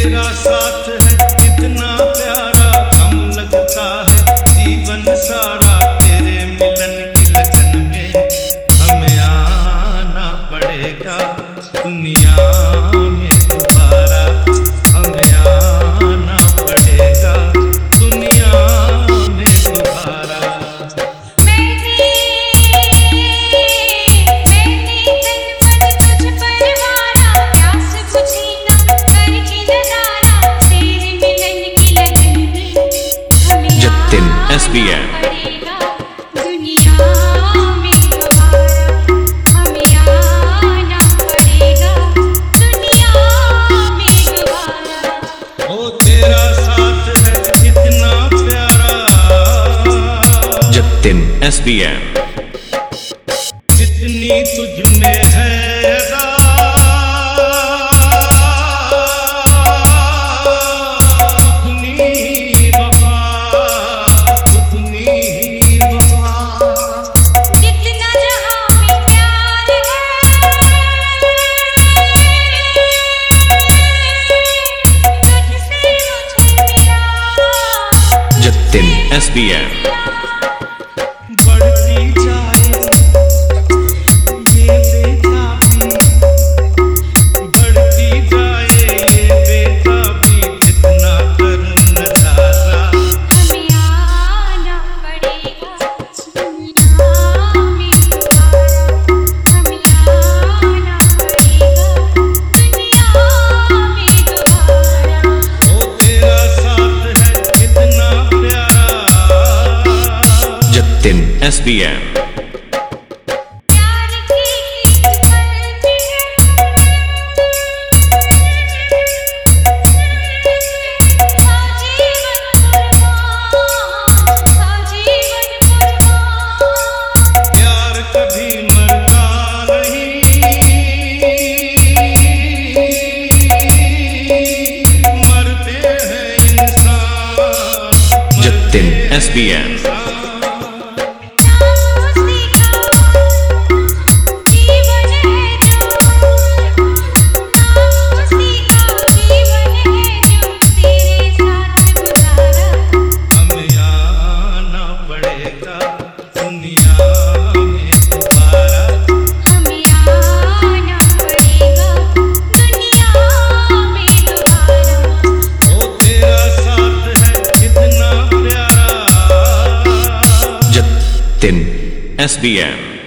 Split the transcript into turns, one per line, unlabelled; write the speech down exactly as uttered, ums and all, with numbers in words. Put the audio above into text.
तेरा साथ है इतना प्यारा, गम लगता है जीवन सारा। तेरे मिलन की लगन में हमें आना पड़ेगा दुनिया में दोबारा। हमें आना पड़ेगा दुनिया में दोबारा।
जतिन एस बी एम
तेरा साथ है इतना प्यारा,
जतिन एस बी एम
जितनी तुझ में है अदा, उतनी वफा, उतनी वफा।
जितना जहां में प्यार है, तुझसे मुझे मिला।
जतिन एस बी एम
बढ़ती जाए ये बेताबी, बढ़ती जाए ये बेताबी, जितना कर नजारा।
हमें आना पड़ेगा दुनिया में दोबारा। हमें आना पड़ेगा दुनिया में दोबारा।
ओ तेरा साथ है इतना प्यारा,
जतिन एस बी एम
प्यार की चलती है, आजीवन कुर्बान, आजीवन कुर्बान।
प्यार कभी मरता नहीं, मरते हैं इंसान।
जतिन एस बी एम
उसी का जीवन है जो, उसी का जीवन है जो तेरे साथ गुजारा।
हमें आना पड़ेगा दुनिया में दोबारा।
हमें आना पड़ेगा दुनिया में दोबारा।
ओ तेरा साथ है इतना प्यारा,
जतिन एस बी एम